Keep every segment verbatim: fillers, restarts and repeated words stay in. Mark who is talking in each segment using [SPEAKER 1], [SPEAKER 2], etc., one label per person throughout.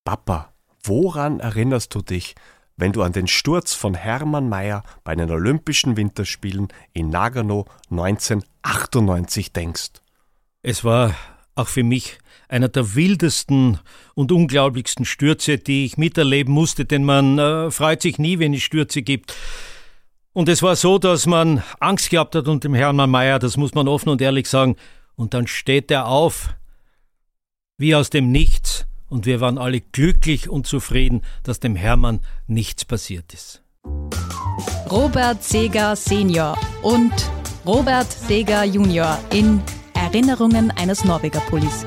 [SPEAKER 1] Papa, woran erinnerst du dich, wenn du an den Sturz von Hermann Maier bei den Olympischen Winterspielen in Nagano neunzehnhundertachtundneunzig denkst?
[SPEAKER 2] Es war auch für mich einer der wildesten und unglaublichsten Stürze, die ich miterleben musste, denn man äh, freut sich nie, wenn es Stürze gibt. Und es war so, dass man Angst gehabt hat unter dem Hermann Maier, das muss man offen und ehrlich sagen. Und dann steht er auf, wie aus dem Nichts. Und wir waren alle glücklich und zufrieden, dass dem Hermann nichts passiert ist.
[SPEAKER 3] Robert Seeger Senior und Robert Seeger Junior in Erinnerungen eines Norweger-Pullis.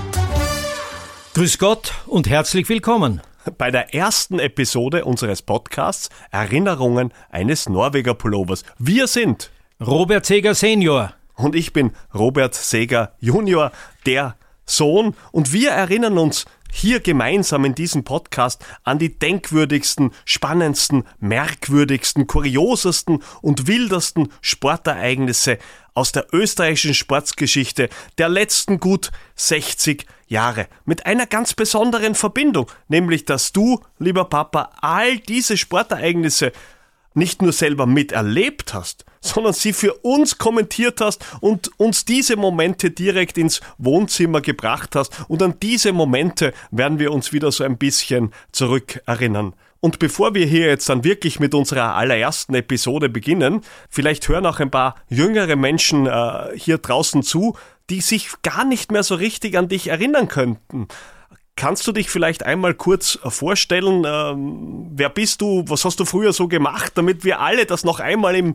[SPEAKER 2] Grüß Gott und herzlich willkommen
[SPEAKER 1] bei der ersten Episode unseres Podcasts Erinnerungen eines Norweger-Pullovers. Wir sind
[SPEAKER 2] Robert Seeger Senior
[SPEAKER 1] und ich bin Robert Seeger Junior, der Sohn, und wir erinnern uns hier gemeinsam in diesem Podcast an die denkwürdigsten, spannendsten, merkwürdigsten, kuriosesten und wildesten Sportereignisse aus der österreichischen Sportgeschichte der letzten gut sechzig Jahre. Mit einer ganz besonderen Verbindung, nämlich dass du, lieber Papa, all diese Sportereignisse nicht nur selber miterlebt hast, sondern sie für uns kommentiert hast und uns diese Momente direkt ins Wohnzimmer gebracht hast. Und an diese Momente werden wir uns wieder so ein bisschen zurückerinnern. Und bevor wir hier jetzt dann wirklich mit unserer allerersten Episode beginnen, vielleicht hören auch ein paar jüngere Menschen äh, hier draußen zu, die sich gar nicht mehr so richtig an dich erinnern könnten. Kannst du dich vielleicht einmal kurz vorstellen, ähm, wer bist du, was hast du früher so gemacht, damit wir alle das noch einmal im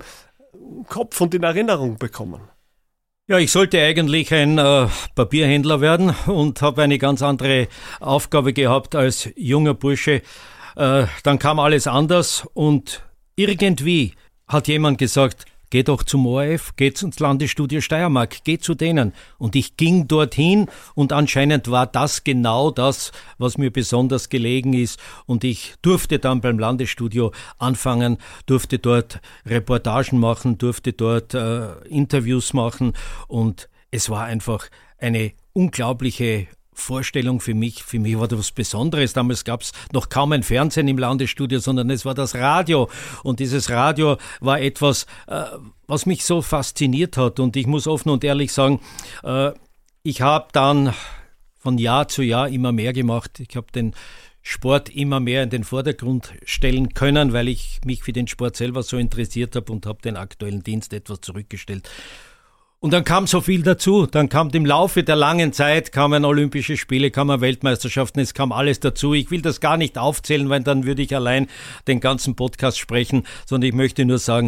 [SPEAKER 1] Kopf und in Erinnerung bekommen?
[SPEAKER 2] Ja, ich sollte eigentlich ein äh, Papierhändler werden und habe eine ganz andere Aufgabe gehabt als junger Bursche. Äh, dann kam alles anders und irgendwie hat jemand gesagt, geh doch zum O R F, geh ins Landesstudio Steiermark, geh zu denen. Und ich ging dorthin und anscheinend war das genau das, was mir besonders gelegen ist. Und ich durfte dann beim Landesstudio anfangen, durfte dort Reportagen machen, durfte dort äh, Interviews machen. Und es war einfach eine unglaubliche Vorstellung für mich. Für mich war das was Besonderes. Damals gab es noch kaum ein Fernsehen im Landesstudio, sondern es war das Radio. Und dieses Radio war etwas, äh, was mich so fasziniert hat. Und ich muss offen und ehrlich sagen, äh, ich habe dann von Jahr zu Jahr immer mehr gemacht. Ich habe den Sport immer mehr in den Vordergrund stellen können, weil ich mich für den Sport selber so interessiert habe und habe den aktuellen Dienst etwas zurückgestellt. Und dann kam so viel dazu, dann kam im Laufe der langen Zeit, kamen Olympische Spiele, kamen Weltmeisterschaften, es kam alles dazu. Ich will das gar nicht aufzählen, weil dann würde ich allein den ganzen Podcast sprechen, sondern ich möchte nur sagen,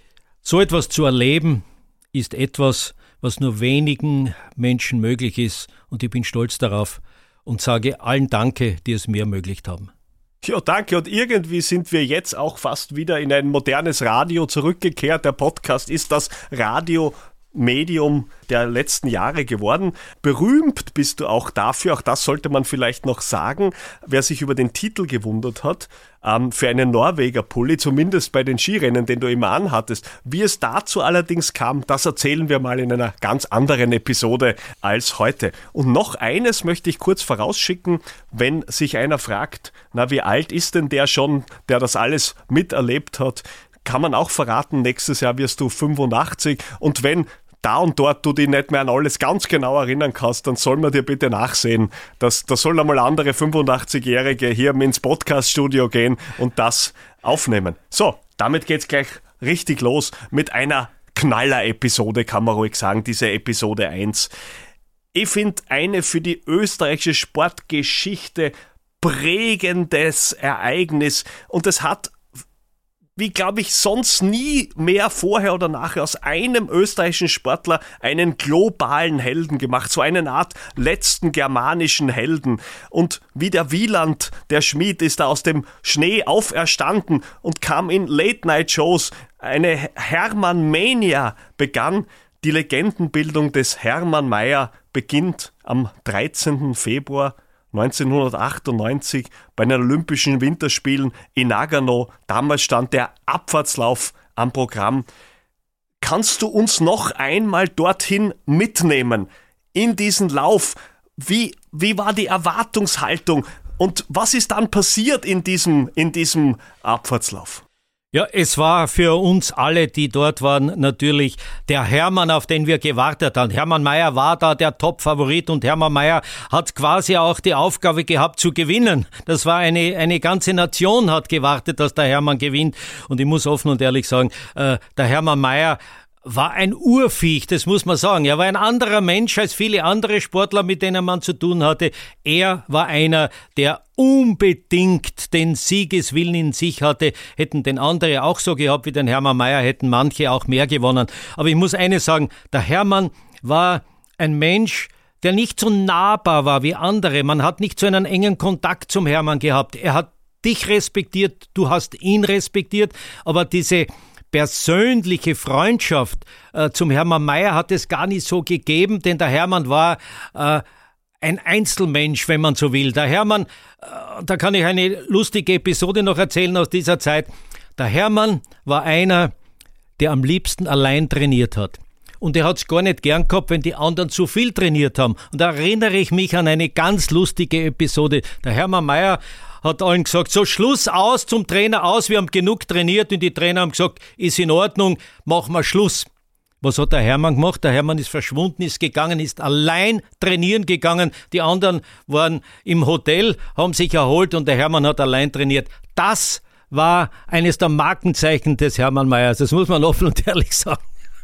[SPEAKER 2] so etwas zu erleben ist etwas, was nur wenigen Menschen möglich ist, und ich bin stolz darauf und sage allen Danke, die es mir ermöglicht haben.
[SPEAKER 1] Ja, danke. Und irgendwie sind wir jetzt auch fast wieder in ein modernes Radio zurückgekehrt. Der Podcast ist das Radio Medium der letzten Jahre geworden. Berühmt bist du auch dafür, auch das sollte man vielleicht noch sagen, wer sich über den Titel gewundert hat, ähm, für einen Norweger-Pulli, zumindest bei den Skirennen, den du immer anhattest. Wie es dazu allerdings kam, das erzählen wir mal in einer ganz anderen Episode als heute. Und noch eines möchte ich kurz vorausschicken, wenn sich einer fragt, na, wie alt ist denn der schon, der das alles miterlebt hat? Kann man auch verraten, nächstes Jahr wirst du fünfundachtzig, und wenn da und dort du dich nicht mehr an alles ganz genau erinnern kannst, dann soll man dir bitte nachsehen. Das, da sollen einmal andere fünfundachtzigjährige hier ins Podcast-Studio gehen und das aufnehmen. So, damit geht's gleich richtig los mit einer Knaller-Episode, kann man ruhig sagen, diese Episode eins. Ich finde eine für die österreichische Sportgeschichte prägendes Ereignis, und es hat, wie glaube ich sonst nie mehr vorher oder nachher, aus einem österreichischen Sportler einen globalen Helden gemacht, so eine Art letzten germanischen Helden. Und wie der Wieland, der Schmied, ist er aus dem Schnee auferstanden und kam in Late-Night-Shows. Eine Hermann-Mania begann. Die Legendenbildung des Hermann Maier beginnt am dreizehnten Februar neunzehnhundertachtundneunzig bei den Olympischen Winterspielen in Nagano. Damals stand der Abfahrtslauf am Programm. Kannst du uns noch einmal dorthin mitnehmen, in diesen Lauf? Wie, wie war die Erwartungshaltung? Und was ist dann passiert in diesem, in diesem Abfahrtslauf?
[SPEAKER 2] Ja, es war für uns alle, die dort waren, natürlich der Hermann, auf den wir gewartet haben. Hermann Mayer war da der Top-Favorit und Hermann Mayer hat quasi auch die Aufgabe gehabt zu gewinnen. Das war eine, eine ganze Nation hat gewartet, dass der Hermann gewinnt. Und ich muss offen und ehrlich sagen, äh, der Hermann Mayer war ein Urviech, das muss man sagen. Er war ein anderer Mensch als viele andere Sportler, mit denen man zu tun hatte. Er war einer, der unbedingt den Siegeswillen in sich hatte. Hätten den andere auch so gehabt wie den Hermann Mayer, hätten manche auch mehr gewonnen. Aber ich muss eines sagen, der Hermann war ein Mensch, der nicht so nahbar war wie andere. Man hat nicht so einen engen Kontakt zum Hermann gehabt. Er hat dich respektiert, du hast ihn respektiert, aber diese persönliche Freundschaft äh, zum Hermann Mayer hat es gar nicht so gegeben, denn der Hermann war äh, ein Einzelmensch, wenn man so will. Der Hermann, äh, da kann ich eine lustige Episode noch erzählen aus dieser Zeit. Der Hermann war einer, der am liebsten allein trainiert hat. Und er hat es gar nicht gern gehabt, wenn die anderen zu viel trainiert haben. Und da erinnere ich mich an eine ganz lustige Episode. Der Hermann Mayer hat allen gesagt, so Schluss aus, zum Trainer aus, wir haben genug trainiert. Und die Trainer haben gesagt, ist in Ordnung, machen wir Schluss. Was hat der Hermann gemacht? Der Hermann ist verschwunden, ist gegangen, ist allein trainieren gegangen. Die anderen waren im Hotel, haben sich erholt und der Hermann hat allein trainiert. Das war eines der Markenzeichen des Hermann Mayers. Das muss man offen und ehrlich sagen.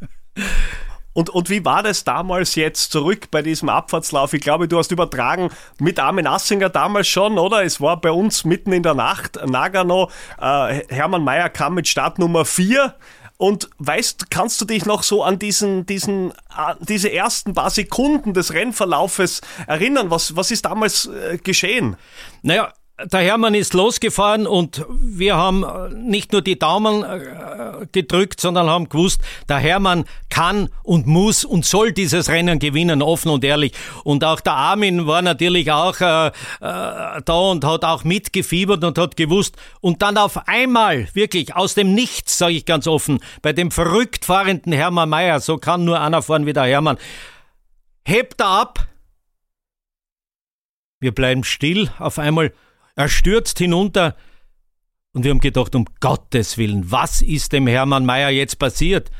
[SPEAKER 1] Und, und wie war das damals jetzt zurück bei diesem Abfahrtslauf? Ich glaube, du hast übertragen mit Armin Assinger damals schon, oder? Es war bei uns mitten in der Nacht, Nagano. Äh, Hermann Mayer kam mit Startnummer vier. Und weißt, kannst du dich noch so an diesen, diesen, äh, diese ersten paar Sekunden des Rennverlaufes erinnern? Was, was ist damals äh, geschehen?
[SPEAKER 2] Naja, der Hermann ist losgefahren und wir haben nicht nur die Daumen gedrückt, sondern haben gewusst, der Hermann kann und muss und soll dieses Rennen gewinnen, offen und ehrlich. Und auch der Armin war natürlich auch äh, äh, da und hat auch mitgefiebert und hat gewusst. Und dann auf einmal, wirklich aus dem Nichts, sage ich ganz offen, bei dem verrückt fahrenden Hermann Mayer, so kann nur einer fahren wie der Hermann, hebt er ab. Wir bleiben still, auf einmal er stürzt hinunter und wir haben gedacht, um Gottes Willen, was ist dem Hermann Mayer jetzt passiert?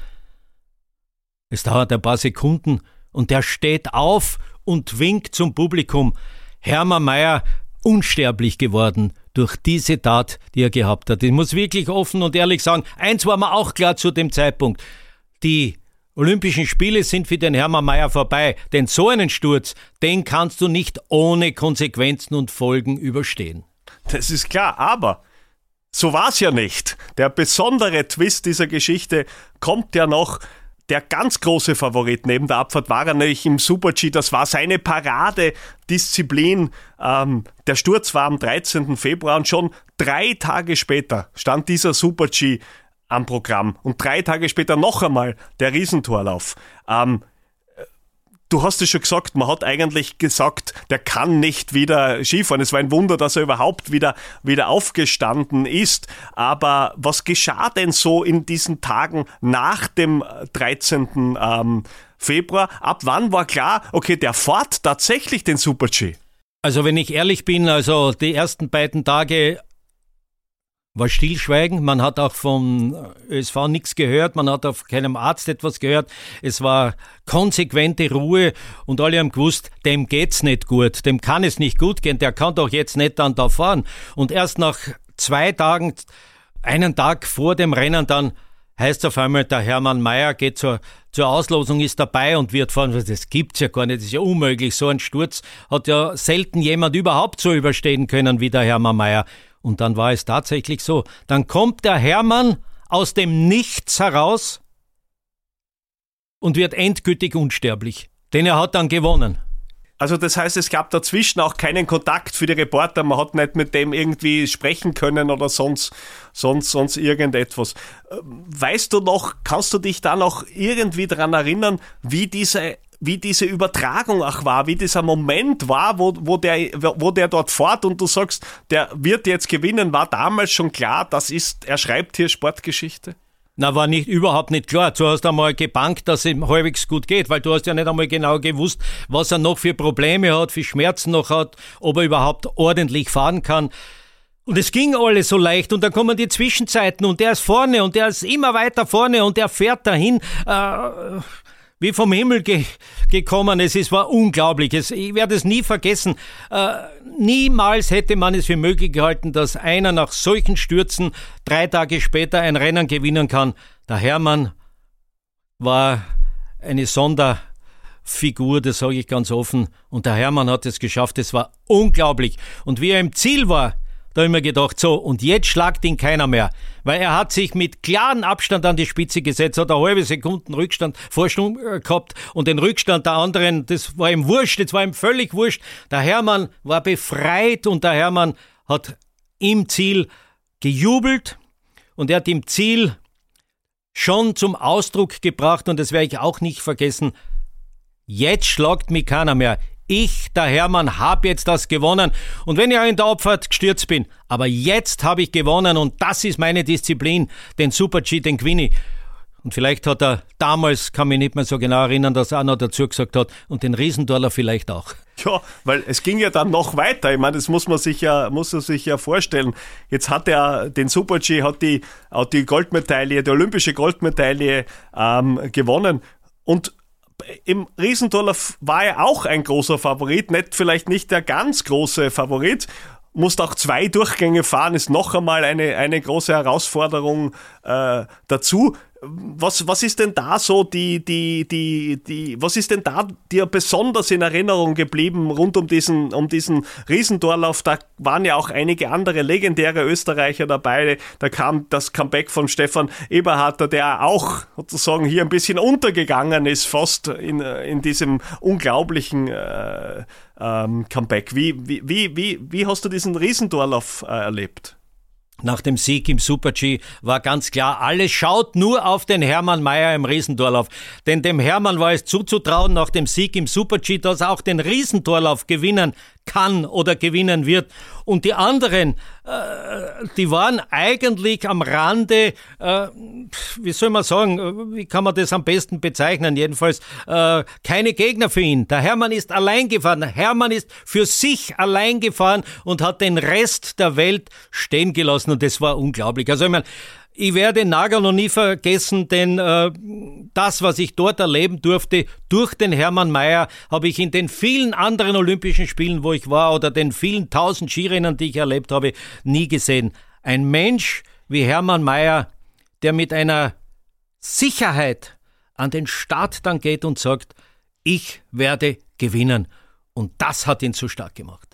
[SPEAKER 2] Es dauert ein paar Sekunden und er steht auf und winkt zum Publikum. Hermann Mayer unsterblich geworden durch diese Tat, die er gehabt hat. Ich muss wirklich offen und ehrlich sagen, eins war mir auch klar zu dem Zeitpunkt. Die Olympischen Spiele sind für den Hermann Mayer vorbei, denn so einen Sturz, den kannst du nicht ohne Konsequenzen und Folgen überstehen.
[SPEAKER 1] Das ist klar, aber so war es ja nicht. Der besondere Twist dieser Geschichte kommt ja noch. Der ganz große Favorit neben der Abfahrt war er nämlich im Super-G. Das war seine Paradedisziplin. Ähm, der Sturz war am dreizehnten Februar und schon drei Tage später stand dieser Super-G am Programm. Und drei Tage später noch einmal der Riesentorlauf. Ähm, du hast es schon gesagt, man hat eigentlich gesagt, der kann nicht wieder Skifahren. Es war ein Wunder, dass er überhaupt wieder, wieder aufgestanden ist. Aber was geschah denn so in diesen Tagen nach dem dreizehnten Ähm, Februar? Ab wann war klar, okay, der fährt tatsächlich den Super-G?
[SPEAKER 2] Also wenn ich ehrlich bin, also die ersten beiden Tage war Stillschweigen, man hat auch vom Ö S V nichts gehört, man hat auf keinem Arzt etwas gehört, es war konsequente Ruhe und alle haben gewusst, dem geht's nicht gut, dem kann es nicht gut gehen, der kann doch jetzt nicht dann da fahren. Und erst nach zwei Tagen, einen Tag vor dem Rennen dann, heißt auf einmal, der Hermann Mayer geht zur, zur Auslosung, ist dabei und wird fahren. Das gibt's ja gar nicht, das ist ja unmöglich. So ein Sturz hat ja selten jemand überhaupt so überstehen können wie der Hermann Mayer. Und dann war es tatsächlich so. Dann kommt der Hermann aus dem Nichts heraus und wird endgültig unsterblich. Denn er hat dann gewonnen.
[SPEAKER 1] Also das heißt, es gab dazwischen auch keinen Kontakt für die Reporter. Man hat nicht mit dem irgendwie sprechen können oder sonst, sonst, sonst irgendetwas. Weißt du noch, kannst du dich da noch irgendwie daran erinnern, wie diese wie diese Übertragung auch war, wie dieser Moment war, wo, wo, der, wo der dort fährt und du sagst, der wird jetzt gewinnen, war damals schon klar, das ist, er schreibt hier Sportgeschichte?
[SPEAKER 2] Na, war nicht, überhaupt nicht klar. Du hast einmal gebankt, dass es ihm halbwegs gut geht, weil du hast ja nicht einmal genau gewusst, was er noch für Probleme hat, für Schmerzen noch hat, ob er überhaupt ordentlich fahren kann. Und es ging alles so leicht und dann kommen die Zwischenzeiten und der ist vorne und der ist immer weiter vorne und der fährt dahin, äh, wie vom Himmel ge- gekommen. Es ist, war unglaublich. Es, ich werde es nie vergessen. Äh, niemals hätte man es für möglich gehalten, dass einer nach solchen Stürzen drei Tage später ein Rennen gewinnen kann. Der Hermann war eine Sonderfigur, das sage ich ganz offen. Und der Hermann hat es geschafft. Es war unglaublich. Und wie er im Ziel war, da habe ich mir gedacht, so, und jetzt schlagt ihn keiner mehr. Weil er hat sich mit klarem Abstand an die Spitze gesetzt, hat eine halbe Sekunden Rückstand, Vorsprung gehabt und den Rückstand der anderen, das war ihm wurscht, das war ihm völlig wurscht. Der Hermann war befreit und der Hermann hat im Ziel gejubelt und er hat im Ziel schon zum Ausdruck gebracht, und das werde ich auch nicht vergessen, jetzt schlagt mich keiner mehr. Ich, der Hermann, habe jetzt das gewonnen. Und wenn ich auch in der Abfahrt gestürzt bin, aber jetzt habe ich gewonnen und das ist meine Disziplin, den Super-G, den gewinne ich. Und vielleicht hat er damals, kann mich nicht mehr so genau erinnern, dass er auch noch dazu gesagt hat, und den Riesendorler vielleicht auch.
[SPEAKER 1] Ja, weil es ging ja dann noch weiter. Ich meine, das muss man sich ja, muss man sich ja vorstellen. Jetzt hat er den Super-G, hat die, hat die Goldmedaille, die olympische Goldmedaille ähm, gewonnen. Und im Riesendorlauf war er auch ein großer Favorit, nicht, vielleicht nicht der ganz große Favorit, musste auch zwei Durchgänge fahren, ist noch einmal eine, eine große Herausforderung äh, dazu. Was, was ist denn da so die, die, die, die, was ist denn da dir besonders in Erinnerung geblieben rund um diesen, um diesen Riesendorlauf? Da waren ja auch einige andere legendäre Österreicher dabei. Da kam das Comeback von Stefan Eberharter, der auch sozusagen hier ein bisschen untergegangen ist, fast in, in diesem unglaublichen äh, ähm, Comeback. Wie, wie, wie, wie, wie hast du diesen Riesendorlauf äh, erlebt?
[SPEAKER 2] Nach dem Sieg im Super-G war ganz klar, alles schaut nur auf den Hermann Mayer im Riesendorlauf. Denn dem Hermann war es zuzutrauen, nach dem Sieg im Super-G, dass er auch den Riesendorlauf gewinnen kann oder gewinnen wird. Und die anderen, äh, die waren eigentlich am Rande, äh, wie soll man sagen, wie kann man das am besten bezeichnen? Jedenfalls äh, keine Gegner für ihn. Der Hermann ist allein gefahren. Der Hermann ist für sich allein gefahren und hat den Rest der Welt stehen gelassen. Und das war unglaublich. Also ich meine, ich werde Nagel noch nie vergessen, denn äh, das, was ich dort erleben durfte, durch den Hermann Mayer, habe ich in den vielen anderen Olympischen Spielen, wo ich war, oder den vielen tausend Skirennen, die ich erlebt habe, nie gesehen. Ein Mensch wie Hermann Mayer, der mit einer Sicherheit an den Start dann geht und sagt, ich werde gewinnen. Und das hat ihn so stark gemacht.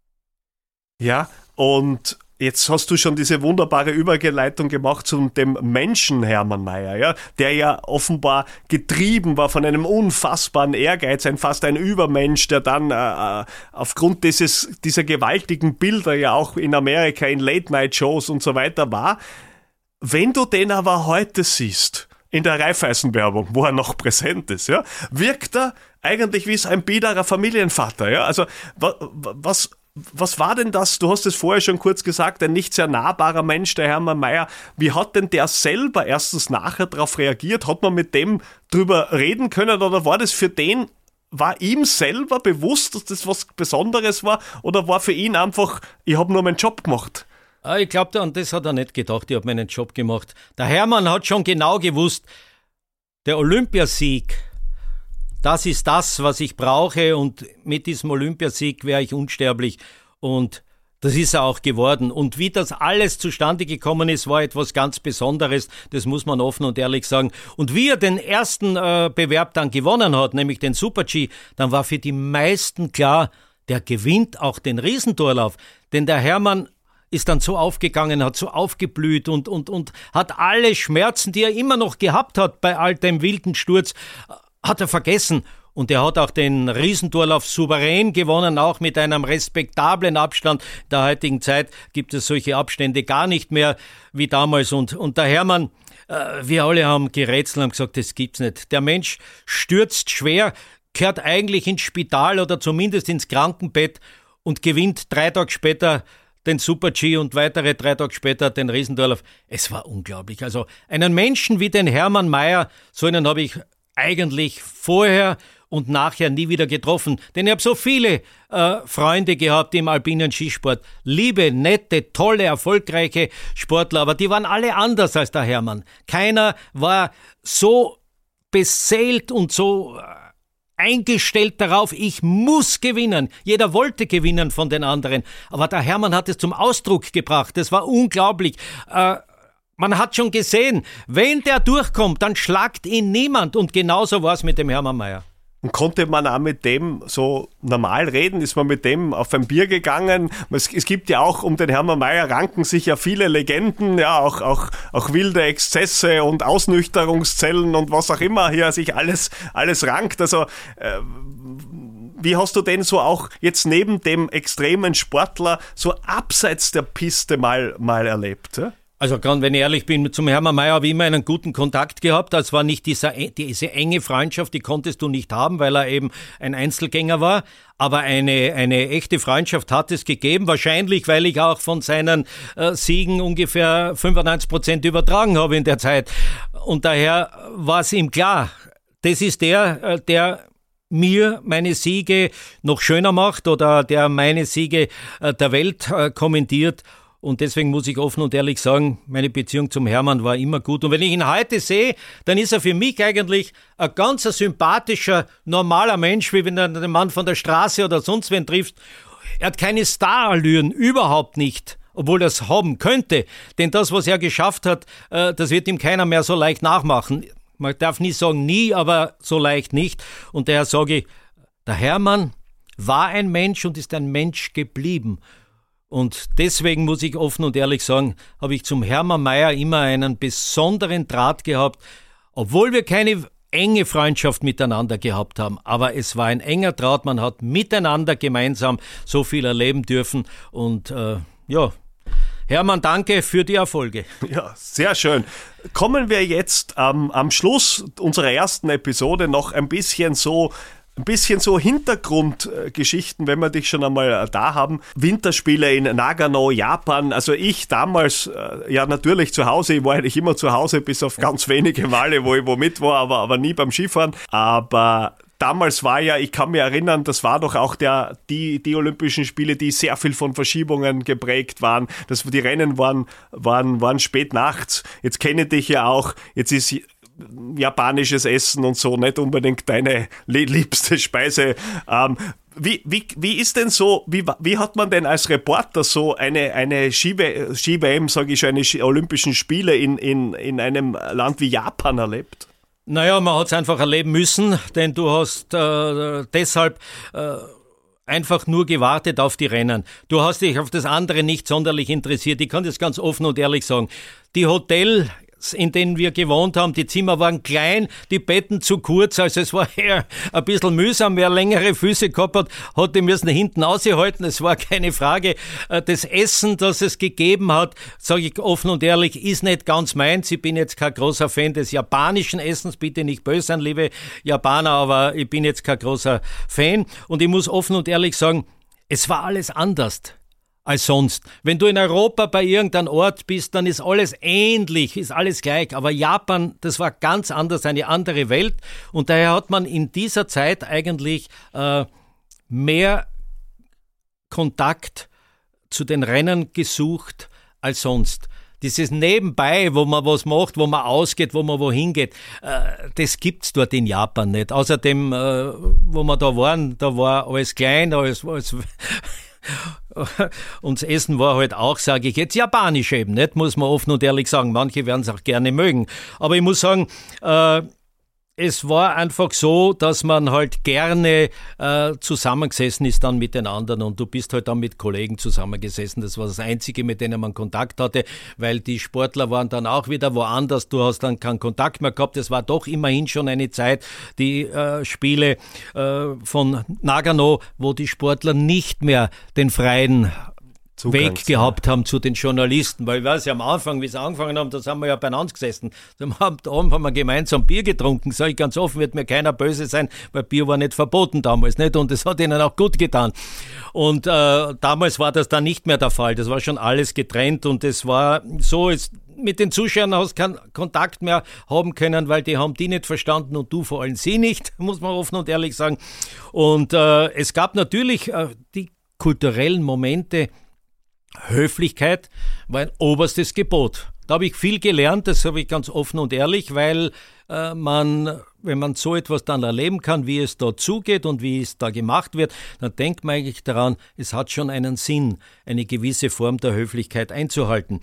[SPEAKER 1] Ja, und jetzt hast du schon diese wunderbare Überleitung gemacht zu dem Menschen Hermann Mayer, ja, der ja offenbar getrieben war von einem unfassbaren Ehrgeiz, ein fast ein Übermensch, der dann äh, aufgrund dieses, dieser gewaltigen Bilder ja auch in Amerika in Late-Night-Shows und so weiter war. Wenn du den aber heute siehst, in der Raiffeisen-Werbung, wo er noch präsent ist, ja, wirkt er eigentlich wie so ein biederer Familienvater, ja, also was, was Was war denn das? Du hast es vorher schon kurz gesagt, ein nicht sehr nahbarer Mensch, der Hermann Mayer. Wie hat denn der selber erstens nachher darauf reagiert? Hat man mit dem drüber reden können oder war das für den, war ihm selber bewusst, dass das was Besonderes war oder war für ihn einfach, ich habe nur meinen Job gemacht?
[SPEAKER 2] Ich glaube, an das hat er nicht gedacht, ich habe meinen Job gemacht. Der Hermann hat schon genau gewusst, der Olympiasieg, das ist das, was ich brauche, und mit diesem Olympiasieg wäre ich unsterblich, und das ist er auch geworden. Und wie das alles zustande gekommen ist, war etwas ganz Besonderes, das muss man offen und ehrlich sagen. Und wie er den ersten äh, Bewerb dann gewonnen hat, nämlich den Super-G, dann war für die meisten klar, der gewinnt auch den Riesendorlauf, denn der Hermann ist dann so aufgegangen, hat so aufgeblüht und, und, und hat alle Schmerzen, die er immer noch gehabt hat bei all dem wilden Sturz, hat er vergessen. Und er hat auch den Riesendorlauf souverän gewonnen, auch mit einem respektablen Abstand. In der heutigen Zeit gibt es solche Abstände gar nicht mehr wie damals. Und, und der Hermann, äh, wir alle haben gerätselt und haben gesagt, das gibt's nicht. Der Mensch stürzt schwer, kehrt eigentlich ins Spital oder zumindest ins Krankenbett und gewinnt drei Tage später den Super-G und weitere drei Tage später den Riesendurlauf. Es war unglaublich. Also einen Menschen wie den Hermann Maier, so einen habe ich eigentlich vorher und nachher nie wieder getroffen. Denn ich habe so viele äh, Freunde gehabt im alpinen Skisport. Liebe, nette, tolle, erfolgreiche Sportler, aber die waren alle anders als der Hermann. Keiner war so beseelt und so eingestellt darauf, ich muss gewinnen. Jeder wollte gewinnen von den anderen. Aber der Hermann hat es zum Ausdruck gebracht. Das war unglaublich. Äh, man hat schon gesehen, wenn der durchkommt, dann schlagt ihn niemand. Und genauso war es mit dem Hermann Maier.
[SPEAKER 1] Und konnte man auch mit dem so normal reden? Ist man mit dem auf ein Bier gegangen? Es, es gibt ja auch um den Hermann Maier ranken sich ja viele Legenden, ja auch, auch, auch wilde Exzesse und Ausnüchterungszellen und was auch immer hier sich alles, alles rankt. Also äh, wie hast du den so auch jetzt neben dem extremen Sportler so abseits der Piste mal, mal erlebt? Ja?
[SPEAKER 2] Also gerade wenn ich ehrlich bin, zum Hermann Maier habe ich immer einen guten Kontakt gehabt. Es war nicht dieser, diese enge Freundschaft, die konntest du nicht haben, weil er eben ein Einzelgänger war. Aber eine, eine echte Freundschaft hat es gegeben. Wahrscheinlich, weil ich auch von seinen äh, Siegen ungefähr fünfundneunzig Prozent übertragen habe in der Zeit. Und daher war es ihm klar, das ist der, äh, der mir meine Siege noch schöner macht oder der meine Siege äh, der Welt äh, kommentiert. Und deswegen muss ich offen und ehrlich sagen, meine Beziehung zum Hermann war immer gut. Und wenn ich ihn heute sehe, dann ist er für mich eigentlich ein ganz sympathischer, normaler Mensch, wie wenn er den Mann von der Straße oder sonst wen trifft. Er hat keine Starallüren, überhaupt nicht, obwohl er es haben könnte. Denn das, was er geschafft hat, das wird ihm keiner mehr so leicht nachmachen. Man darf nie sagen nie, aber so leicht nicht. Und daher sage ich, der Hermann war ein Mensch und ist ein Mensch geblieben. Und deswegen muss ich offen und ehrlich sagen, habe ich zum Hermann Maier immer einen besonderen Draht gehabt, obwohl wir keine enge Freundschaft miteinander gehabt haben. Aber es war ein enger Draht, man hat miteinander gemeinsam so viel erleben dürfen. Und äh, ja, Hermann, danke für die Erfolge.
[SPEAKER 1] Ja, sehr schön. Kommen wir jetzt ähm, am Schluss unserer ersten Episode noch ein bisschen so Ein bisschen so Hintergrundgeschichten, wenn wir dich schon einmal da haben. Winterspiele in Nagano, Japan. Also ich damals, ja natürlich zu Hause, ich war eigentlich immer zu Hause, bis auf ganz wenige Male, wo ich wo mit war, aber, aber nie beim Skifahren. Aber damals war ja, ich kann mich erinnern, das war doch auch der, die, die Olympischen Spiele, die sehr viel von Verschiebungen geprägt waren. Das, die Rennen waren, waren, waren spät nachts. Jetzt kenne ich dich ja auch. Jetzt ist japanisches Essen und so nicht unbedingt deine liebste Speise. Ähm, wie, wie, wie ist denn so, wie, wie hat man denn als Reporter so eine, eine Ski-W M, sage ich schon, eine Olympischen Spiele in, in, in einem Land wie Japan erlebt?
[SPEAKER 2] Naja, man hat es einfach erleben müssen, denn du hast äh, deshalb äh, einfach nur gewartet auf die Rennen. Du hast dich auf das andere nicht sonderlich interessiert. Ich kann das ganz offen und ehrlich sagen. Die Hotel in denen wir gewohnt haben. Die Zimmer waren klein, die Betten zu kurz, also es war eher ein bisschen mühsam. Wer längere Füße gehabt hat, hat die müssen hinten aushalten, es war keine Frage. Das Essen, das es gegeben hat, sage ich offen und ehrlich, ist nicht ganz meins. Ich bin jetzt kein großer Fan des japanischen Essens, bitte nicht böse sein, liebe Japaner, aber ich bin jetzt kein großer Fan. Und ich muss offen und ehrlich sagen, es war alles anders als sonst. Wenn du in Europa bei irgendeinem Ort bist, dann ist alles ähnlich, ist alles gleich. Aber Japan, das war ganz anders, eine andere Welt. Und daher hat man in dieser Zeit eigentlich äh, mehr Kontakt zu den Rennen gesucht als sonst. Dieses Nebenbei, wo man was macht, wo man ausgeht, wo man wohin geht, äh, das gibt's dort in Japan nicht. Außerdem, äh, wo wir da waren, da war alles klein, alles... alles und das Essen war halt auch, sage ich jetzt, japanisch eben, nicht? Muss man offen und ehrlich sagen. Manche werden es auch gerne mögen. Aber ich muss sagen, äh, es war einfach so, dass man halt gerne äh, zusammengesessen ist dann mit den anderen und du bist halt dann mit Kollegen zusammengesessen. Das war das Einzige, mit denen man Kontakt hatte, weil die Sportler waren dann auch wieder woanders. Du hast dann keinen Kontakt mehr gehabt. Es war doch immerhin schon eine Zeit, die äh, Spiele äh, von Nagano, wo die Sportler nicht mehr den freien Weg gehabt haben zu den Journalisten, weil ich weiß ja am Anfang, wie sie angefangen haben, da sind wir ja beieinander gesessen. Am Abend haben wir gemeinsam Bier getrunken, sage ich ganz offen, wird mir keiner böse sein, weil Bier war nicht verboten damals, nicht? Und das hat ihnen auch gut getan. Und äh, damals war das dann nicht mehr der Fall, das war schon alles getrennt und es war so, es mit den Zuschauern hast du keinen Kontakt mehr haben können, weil die haben die nicht verstanden und du vor allem sie nicht, muss man offen und ehrlich sagen. Und äh, es gab natürlich äh, die kulturellen Momente. Höflichkeit war ein oberstes Gebot. Da habe ich viel gelernt, das habe ich ganz offen und ehrlich, weil äh, man, wenn man so etwas dann erleben kann, wie es da zugeht und wie es da gemacht wird, dann denkt man eigentlich daran, es hat schon einen Sinn, eine gewisse Form der Höflichkeit einzuhalten.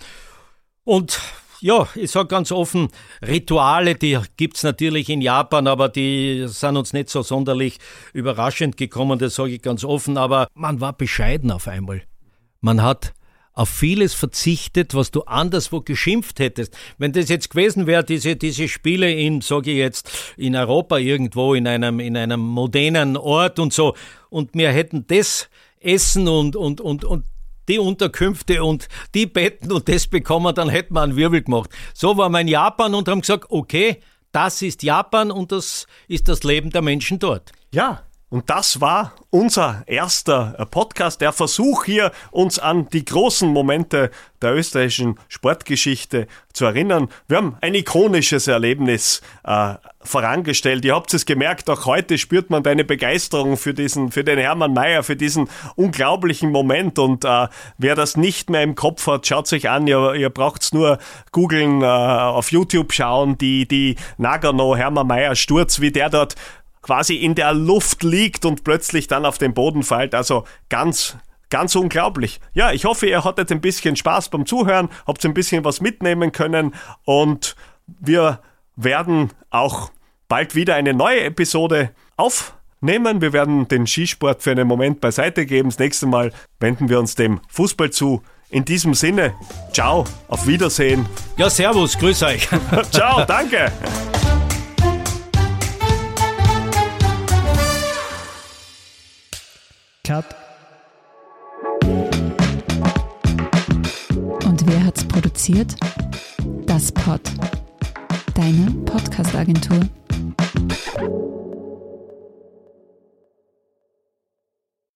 [SPEAKER 2] Und ja, ich sage ganz offen, Rituale, die gibt's natürlich in Japan, aber die sind uns nicht so sonderlich überraschend gekommen, das sage ich ganz offen, aber man war bescheiden auf einmal. Man hat auf vieles verzichtet, was du anderswo geschimpft hättest. Wenn das jetzt gewesen wäre, diese, diese Spiele in, sage ich jetzt, in Europa irgendwo, in einem, in einem modernen Ort und so, und wir hätten das Essen und, und, und, und die Unterkünfte und die Betten und das bekommen, dann hätten wir einen Wirbel gemacht. So waren wir in Japan und haben gesagt, okay, das ist Japan und das ist das Leben der Menschen dort.
[SPEAKER 1] Ja, und das war unser erster Podcast, der Versuch hier, uns an die großen Momente der österreichischen Sportgeschichte zu erinnern. Wir haben ein ikonisches Erlebnis äh, vorangestellt. Ihr habt es gemerkt, auch heute spürt man deine Begeisterung für diesen, für den Hermann Mayer, für diesen unglaublichen Moment. Und äh, wer das nicht mehr im Kopf hat, schaut sich an. Ihr, ihr braucht es nur googeln, äh, auf YouTube schauen, die, die Nagano Hermann Mayer Sturz, wie der dort quasi in der Luft liegt und plötzlich dann auf den Boden fällt. Also ganz, ganz unglaublich. Ja, ich hoffe, ihr hattet ein bisschen Spaß beim Zuhören, habt ein bisschen was mitnehmen können und wir werden auch bald wieder eine neue Episode aufnehmen. Wir werden den Skisport für einen Moment beiseite geben. Das nächste Mal wenden wir uns dem Fußball zu. In diesem Sinne, ciao, auf Wiedersehen.
[SPEAKER 2] Ja, servus, grüß euch.
[SPEAKER 1] Ciao, danke.
[SPEAKER 3] Cut. Und wer hat's produziert? Das Pod. Deine Podcast-Agentur.